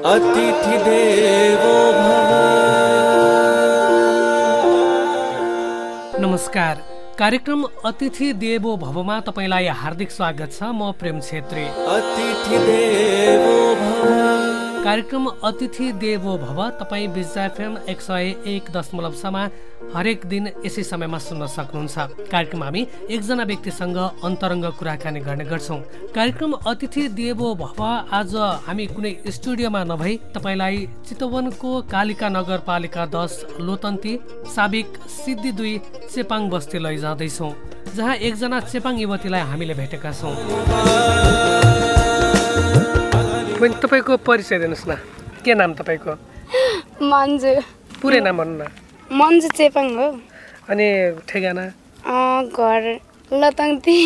अतिथि देवो भव। नमस्कार, कार्यक्रम अतिथि देवो भवमा तपाईलाई हार्दिक स्वागत छ। म प्रेम छेत्री। अतिथि देवो भव। कार्यक्रम अतिथि देवो भव तपाईँ बिजा एफएम 101.6 हरेक दिन यसै समयमा सुन्न सक्नुहुन्छ। कार्यक्रम हामी एकजना व्यक्तिसँग अन्तरङ्ग कुराकानी गर्ने गर्छौँ। कार्यक्रम अतिथि देवो भव आज हामी कुनै स्टुडियोमा नभई तपाईलाई चितवनको कालिका नगरपालिका 10 लोतन्ती साबिक सिद्धि 2 चेपाङ बस्ती लैजाँदैछौँ, जहाँ एकजना चेपाङ युवतीलाई हामीले भेटेका छौँ। तपाईँको परिचय दिनुहोस् न, के नाम तपाईँको? मन्जु। पुरै नाम भन्नु न। मन्जु चेपाङ हो। अनि ठेगाना? घर लतङ्ती,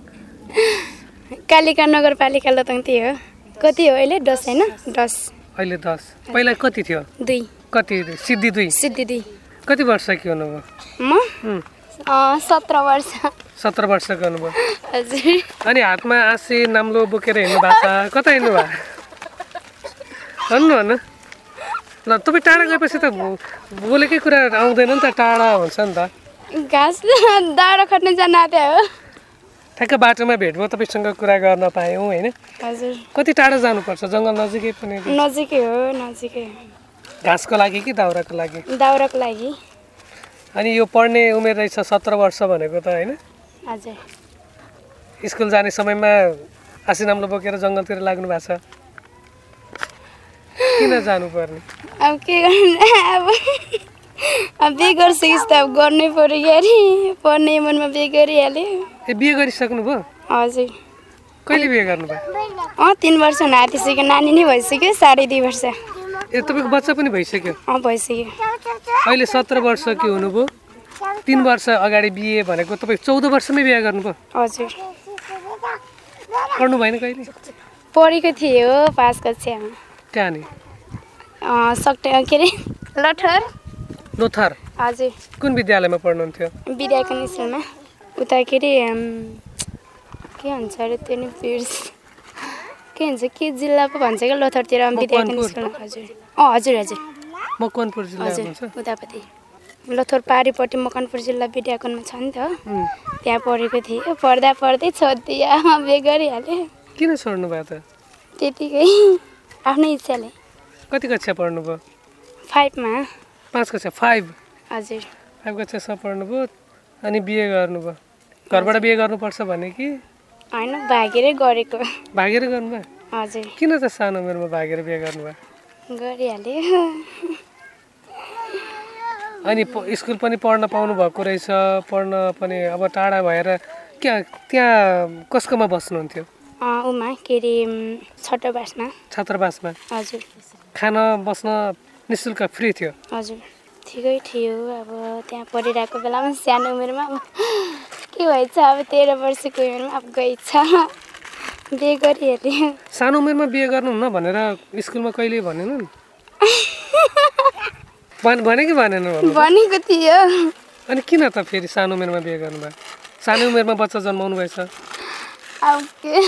कालिका नगरपालिका लतङ्ती हो। कति हो अहिले? 10 होइन? 10। अहिले 10। पहिला कति थियो? 2। कति? सिद्धि 2। सिद्धि 2। कति वर्ष के हुनुभयो? म 17 वर्ष। 17 वर्षको हुनुभयो। हजुर। अनि हातमा आँसी नाम्लो बोकेर हिँड्नु भएको छ, कता हिँड्नु भयो? भन्नु न। ल तपाईँ टाढा गएपछि त बोलेकै कुरा आउँदैन नि त, टाढा हुन्छ नि त। घाँस दाउरा खट्ने जान आँटे हो। ठ्याक्क बाटोमा भेट भयो, तपाईँसँग कुरा गर्न पायौँ होइन? हजुर। कति टाढा जानुपर्छ? जङ्गल नजिकै पनि? नजिकै हो, नजिकै। घाँसको लागि कि दाउराको लागि? दाउराको लागि। अनि यो पढ्ने उमेर रहेछ 17 वर्ष भनेको त होइन? हजुर। स्कुल जाने समयमा आँसी नाम्लो बोकेर जङ्गलतिर लाग्नु भएको छ, किन जानुपर्ने? अब के गर्नु, अब बिहे गरिसकेपछि त अब गर्नै पऱ्यो क्यारे, पढ्ने मनमा बिहे गरिहाल्यो। ए बिहे गरिसक्नु भयो? हजुर। कहिले बिहे गर्नुभयो? 3 वर्ष हुन आँटिसक्यो, नानी नै भइसक्यो, 2.5 वर्ष। ए तपाईँको बच्चा पनि भइसक्यो? भइसक्यो। अहिले 17 वर्ष के हुनुभयो, 3 वर्ष अगाडि बिहे भनेको तपाईँ 14 वर्षमै बिहे गर्नुभयो? हजुर। पढ्नु भएन कहिले? पढेको थियो 5 कक्षामा। कहाँ नि? के अरे लठर। लोथर? हजुर। कुन विद्यालयमा पढ्नुहुन्थ्यो? विद्याकन स्कुलमा। उता के अरे के भन्छ अरे त्यो नि बिर्स, के भन्छ, के जिल्ला पो भन्छ क्या लोथरतिर, विद्याकन स्कुलमा। हजुर। हजुर हजुर। मकवानपुर जिल्ला भन्छ? उतापट्टि लोथर पारिपट्टि मकवानपुर जिल्ला विद्याकनमा छ नि त, त्यहाँ पढेको थिएँ। पढ्दा पढ्दै छोडिदिएँ, बिहे गरिहालेँ। किन छोड्नु भयो त? त्यतिकै आफ्नै इच्छाले। कति कक्षा पढ्नुभयो? 5 मा। 5 कक्षा? 5? हजुर। 5 कक्षासम्म पढ्नुभयो अनि बिहे गर्नुभयो। घरबाट बिहे गर्नुपर्छ भने कि होइन, भागेरै गरेको। भागेर गर्नुभयो? हजुर। किन त सानो उमेरमा भागेर बिहे गर्नुभयो? गरिहाल्यो। अनि स्कुल पनि पढ्न पाउनु भएको रहेछ, पढ्न पनि अब टाढा भएर त्यहाँ कसकोमा बस्नुहुन्थ्यो? उमा के अरे छात्रावासमा। छात्रावासमा? हजुर। खाना बस्न निःशुल्क फ्री थियो? हजुर। ठिकै थियो। अब त्यहाँ पढिरहेको बेलामा सानो उमेरमा अब के भएछ, अब 13 वर्षको उमेरमा अब गएछ, बिहे गरिहाल्यो। सानो उमेरमा बिहे गर्नुहुन्न भनेर स्कुलमा कहिले भनेनन्? भने कि भनेन? भनेको थियो। अनि किन त फेरि सानो उमेरमा बिहे गर्नुभयो? सानो उमेरमा बच्चा जन्माउनु भएछ? अब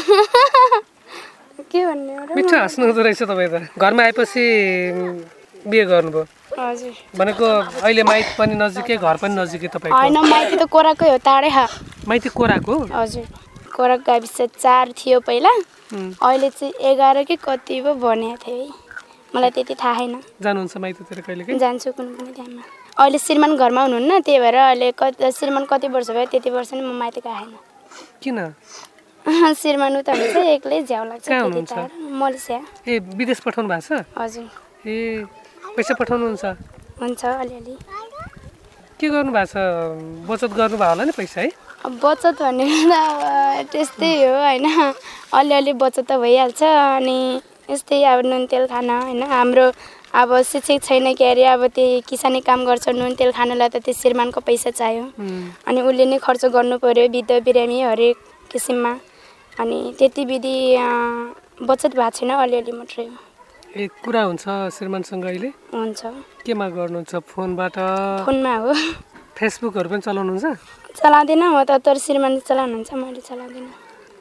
के भन्ने हो र? मिठो हाँस्नु हुँदो रहेछ तपाईँ त। घरमा आएपछि बिहे गर्नुभयो? हजुर। भनेको अहिले माइत पनि नजिकै, घर पनि नजिकै तपाईँको? होइन, माइती त कोराकै हो, टाढै हो। माइती कोराको? हजुर। कोराक गाविस 4 थियो पहिला, अहिले चाहिँ 11 कि कति पो भनेको थियो है, मलाई त्यति थाहा छैन। जानुहुन्छ माइतीतिर कहिले? जान्छु कुनै पनि टाइममा। अहिले श्रीमान घरमा हुनुहुन्न, त्यही भएर अहिले श्रीमान कति वर्ष भयो त्यति वर्ष नि म माइत गएको छैन। किन? श्रीमान उता हुन्छ, एक्लै झ्याउ लाग्छ। कहाँ हुनुहुन्छ? मलेसिया। ए विदेश पठाउनु भएको छ? हजुर। ए पैसा पठाउनुहुन्छ? हुन्छ अलिअलि। के गर्नु भएको छ? बचत गर्नुभयो होला नि पैसा है? अब बचत भनेको त अब त्यस्तै हो होइन, अलिअलि बचत त भइहाल्छ। अनि यस्तै अब नुन तेल खाना होइन, हाम्रो अब शिक्षित छैन के अरे, अब त्यही किसानी काम गर्छ, नुन तेल खानलाई त त्यो श्रीमानको पैसा चाहियो। अनि उसले नै खर्च गर्नु पर्यो, वृद्ध बिरामी हरेक किसिममा। अनि त्यति विधि बचत भएको छैन, अलिअलि मात्रै हो। ए कुरा हुन्छ श्रीमानसँग अहिले? हुन्छ। केमा गर्नुहुन्छ? फोनबाट? फोनमा हो। फेसबुकहरू पनि चलाउनुहुन्छ? चलाउँदिनँ म त, तर श्रीमानले चलाउनुहुन्छ, मैले चलाउँदिनँ।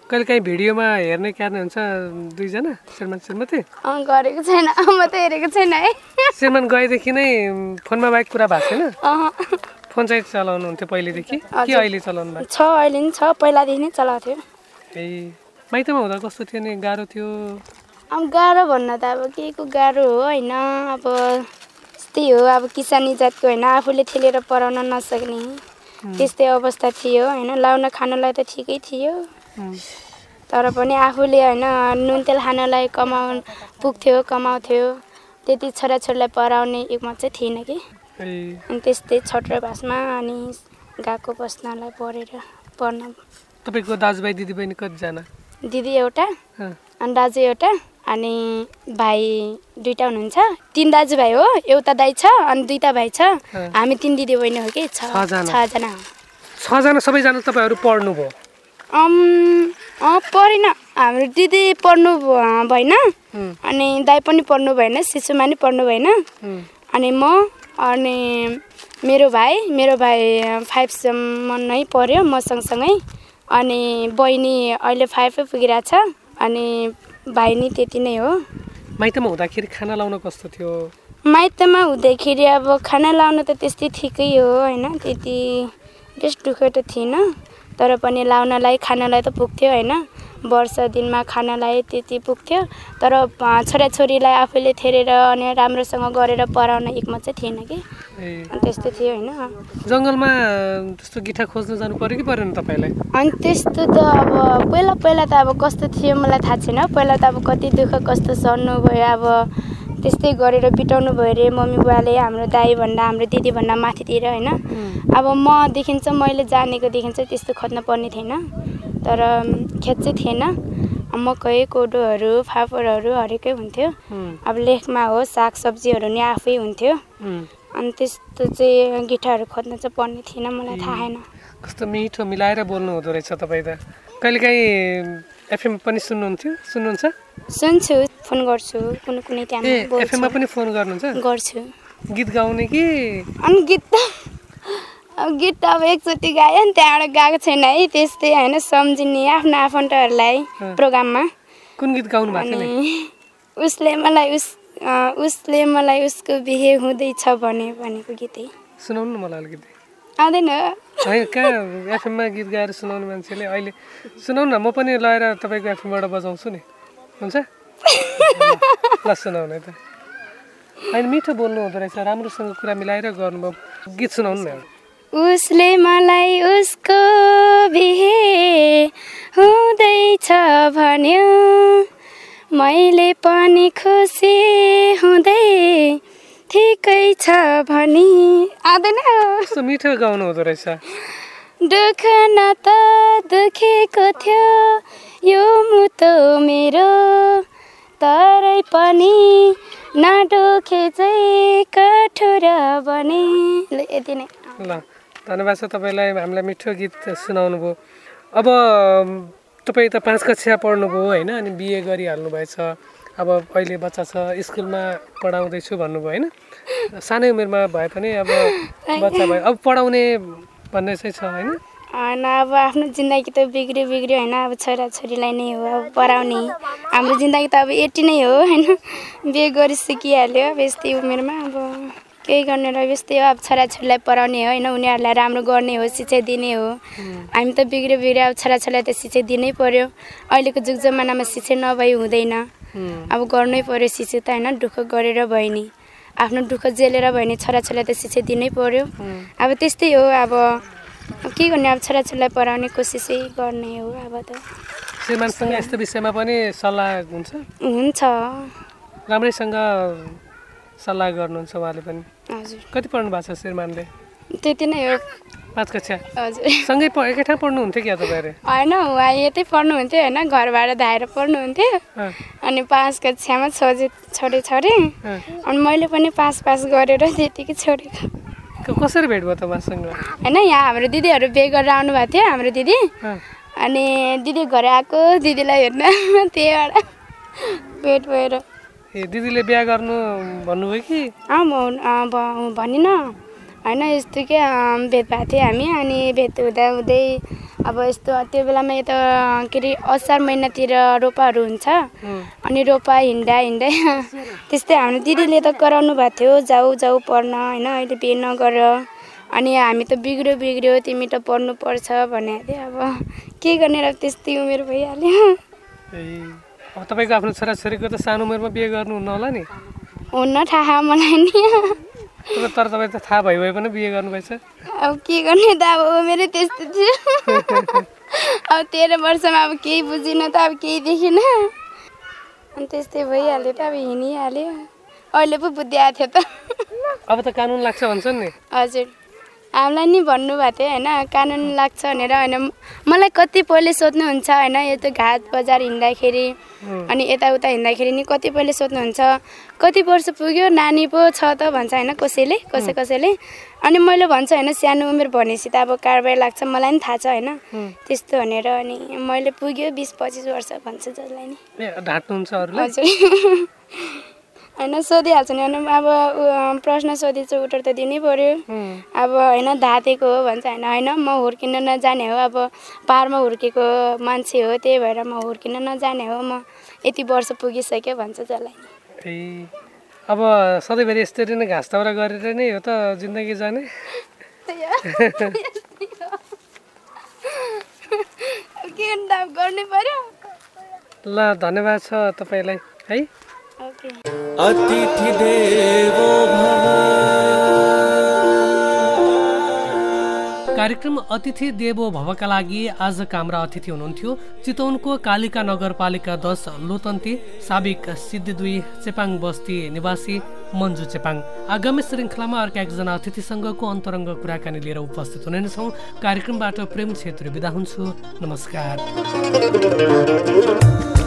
कहिले काहीँ भिडियोमा हेर्ने क्यार्ने हुन्छ दुईजना श्रीमती गरेको छैन म त हेरेको छैन है श्रीमान गएदेखि नै फोनमा बाहेक कुरा भएको छैन फोन चाहिँ चलाउनुहुन्थ्यो पहिलेदेखि के अहिले चलाउनु भएको छ अहिले नि छ पहिलादेखि नै चलाएको थियो ए माइतमा हुँदा कस्तो थियो नि गाह्रो थियो अब गाह्रो भन्न त अब के को गाह्रो हो होइन अब त्यस्तै हो अब किसानी जातको होइन आफूले ठेलेर पढाउन नसक्ने त्यस्तै अवस्था थियो होइन लाउन खानलाई त ठिकै थियो तर पनि आफूले होइन नुन तेल खानलाई पुग्थ्यो कमाउँथ्यो त्यति छोराछोरीलाई पढाउने एकमा चाहिँ थिएन कि अनि त्यस्तै छात्रावासमा अनि गएको बस्नलाई पढ्न तपाईँको दाजुभाइ दिदीबहिनी कतिजना दिदी एउटा अनि दाजु एउटा अनि भाइ दुईटा हुनुहुन्छ 3 दाजुभाइ हो एउटा दाइ छ अनि 2टा भाइ छ हामी 3 दिदी बहिनी हो कि 6जना सबैजना तपाईँहरू पढ्नुभयो पढेन हाम्रो दिदी पढ्नु भएन अनि दाइ पनि पढ्नु भएन शिशुमा नि पढ्नु भएन अनि म अनि मेरो भाइ 5 सम्म नै पढ्यो म सँगसँगै अनि बहिनी अहिले 5 पुगिरहेछ अनि भाइ नि त्यति नै हो माइतमा हुँदाखेरि खाना लाउन कस्तो थियो माइतमा हुँदाखेरि अब खाना लाउन त त्यस्तै ठिकै हो होइन त्यति बेस्ट दुःख त थिएन तर पनि लाउनलाई खानलाई त पुग्थ्यो होइन वर्ष दिनमा खानलाई त्यति पुग्थ्यो तर छोराछोरीलाई आफूले थेरेर अनि राम्रोसँग गरेर पढाउन एकमा चाहिँ थिएन कि त्यस्तो थियो होइन जङ्गलमा त्यस्तो गिठा खोज्न जानु पर्यो कि परेन तपाईँलाई अनि त्यस्तो त अब पहिला त अब कस्तो थियो मलाई थाहा छैन पहिला त अब कति दुःख कस्तो सहनु भयो अब त्यस्तै गरेर बिताउनु भयो अरे मम्मी बुवाले हाम्रो दाइ भन्दा हाम्रो दिदी भन्दा माथितिर होइन अब मदेखि चाहिँ मैले जानेकोदेखि चाहिँ त्यस्तो खोज्न पर्ने थिएन तर खेत चाहिँ थिएन मकै कोदोहरू फापरहरू हरेकै हुन्थ्यो अब लेखमा हो सागसब्जीहरू नि आफै हुन्थ्यो अनि त्यस्तो चाहिँ गिटारहरू खोज्न चाहिँ पर्ने थिएन मलाई थाहा छैन कस्तो मिठो मिलाएर बोल्नु हुँदो रहेछ तपाईँ त कहिलेकाहीँ एफएम पनि सुन्नुहुन्छ सुन्छु फोन गर्छु कुनै टाइममा एफएममा पनि फोन गर्नुहुन्छ गर्छु गीत गाउने कि अनि गीत त अब एकचोटि गायो नि त्यहाँबाट गएको छैन है त्यस्तै होइन सम्झिने आफ्नो आफन्तहरूलाई प्रोग्राममा कुन गीत गाउनु भएको छ उसले मलाई उसको बिहे हुँदैछ भनेको गीतै सुनाउनु न मलाई अलिकति आउँदैन होइन कहाँ एफएममा गीत गाएर सुनाउने मान्छेले अहिले सुनाउनु न म पनि लगाएर तपाईँको एफएमबाट बजाउँछु नि हुन्छ ल सुनाउनु है त होइन मिठो बोल्नु हुँदो रहेछ राम्रोसँग कुरा मिलाएर गर्नुभयो गीत सुनाउनु न उसले मलाई उसको बिहे हुँदैछ भन्यो मैले पनि खुसी हुँदै ठिकै छ भनी आउँदैन कस्तो मिठो गाउनु हुँदो रहेछ दुःख न त दुखेको थियो यो मुटु मेरो तरै पनि नडुखे चाहिँ कठोर बने यति नै ल धन्यवाद छ तपाईँलाई हामीलाई मिठो गीत सुनाउनु भयो अब तपाईँ त 5 कक्षा पढ्नुभयो होइन अनि बिए गरिहाल्नु भएछ अब अहिले बच्चा छ स्कुलमा पढाउँदैछु भन्नुभयो होइन सानै उमेरमा भए पनि अब बच्चा भयो अब पढाउने भन्ने चाहिँ छ होइन अब आफ्नो जिन्दगी त बिग्रियो होइन अब छोराछोरीलाई नै हो अब पढाउने हाम्रो जिन्दगी त अब यति नै हो होइन बिहे गरिसकिहाल्यो अब यस्तै उमेरमा अब केही गर्ने र यस्तै हो अब छोराछोरीलाई पढाउने हो होइन उनीहरूलाई राम्रो गर्ने हो शिक्षा दिने हो हामी त बिग्रियो अब छोराछोरीलाई त शिक्षा दिनै पर्यो अहिलेको जुग जमानामा शिक्षा नभई हुँदैन अब गर्नै पर्यो शिक्षा त होइन दुःख गरेर भयो नि आफ्नो दुःख जेलेर भयो नि छोराछोरीलाई त शिक्षा दिनै पर्यो अब त्यस्तै हो अब के गर्ने अब छोराछोरीलाई पढाउने कोसिसै गर्ने हो अब त श्रीमानसँग यस्तो विषयमा पनि सल्लाह हुन्छ राम्रैसँग सल्लाह गर्नुहुन्छ उहाँले पनि हजुर कति पढ्नु भएको छ श्रीमानले त्यति नै हो 5 कक्षा हजुर सँगै एकै ठाउँ पढ्नुहुन्थ्यो क्या तपाईँहरू होइन उहाँ यतै पढ्नुहुन्थ्यो होइन घरबाट धाएर पढ्नुहुन्थ्यो अनि 5 कक्षामा छोडेँ अनि मैले पनि पास गरेर त्यतिकै छोडेको कसरी भेट भयो त उहाँसँग होइन यहाँ हाम्रो दिदीहरू बिहे गरेर आउनु भएको थियो हाम्रो दिदी अनि दिदी घर आएको दिदीलाई हेर्न त्यहीबाट भेट भएर ए दिदीले बिहा गर्नु भन्नुभयो कि भनिन होइन यस्तो के भेट भएको थियो हामी अनि भेट हुँदै अब यस्तो त्यो बेलामा यता के अरे असार महिनातिर रोपाहरू हुन्छ अनि रोपा हिँड्दै त्यस्तै हाम्रो दिदीले त कराउनु भएको थियो जाऊ जाऊ पढ्न होइन अहिले बिहे नगर अनि हामी त बिग्रियो तिमी त पढ्नुपर्छ भनेको थिएँ अब के गर्ने र त्यस्तै उमेर भइहाल्यो अब तपाईँको आफ्नो छोराछोरीको त सानो उमेरमा बिहे गर्नुहुन्न होला नि हुन्न थाहा मलाई नि तर तपाईँ त थाहा भइ पनि बिहे गर्नुभएछ अब के गर्ने त अब उमेरै त्यस्तो थियो अब 13 वर्षमा अब केही बुझिनँ त अब केही देखिनँ अनि त्यस्तै भइहाल्यो त अब हिँडिहाल्यो अहिले पो बुद्धि आएको थियो त अब त कानुन लाग्छ भन्छन् नि हजुर हामीलाई नि भन्नुभएको थियो होइन कानुन लाग्छ भनेर होइन मलाई कति पहिले सोध्नुहुन्छ होइन यो त घाट बजार हिँड्दाखेरि अनि यताउता हिँड्दाखेरि नि कति पहिले सोध्नुहुन्छ कति वर्ष पुग्यो नानी पो छ त भन्छ होइन कसैले अनि मैले भन्छु होइन सानो उमेर भनेपछि त अब कारबाही लाग्छ मलाई नि थाहा छ होइन त्यस्तो भनेर अनि मैले पुग्यो 20-25 वर्ष भन्छु जसलाई नि ढाँट्नुहुन्छ अरूलाई हजुर होइन सोधिहाल्छ नि अनि अब प्रश्न सोधिन्छ उत्तर त दिनै पर्यो अब होइन धातेको हो भन्छ होइन म हुर्किन नजाने हो अब पाहाडमा हुर्केको मान्छे हो त्यही भएर म हुर्किन नजाने हो म यति वर्ष पुगिसक्यो भन्छ जसलाई ए अब सधैँभरि यसरी नै घाँस दाउरा गरेर नै हो त जिन्दगी जाने के गर्नै पर्यो ल धन्यवाद छ तपाईँलाई है अतिथि देवो भव कार्यक्रम अतिथि देवो भवका लागि आजका हाम्रा अतिथि हुनुहुन्थ्यो चितवनको कालिका नगरपालिका 10 लोतन्ती साबिक सिद्धि 2 चेपाङ बस्ती निवासी मन्जु चेपाङ। आगामी श्रृङ्खलामा अर्का एकजना अतिथिसँगको अन्तरङ्ग कुराकानी लिएर उपस्थित हुने नै छौँ। कार्यक्रमबाट प्रेम छेत्री बिदा हुन्छु। नमस्कार।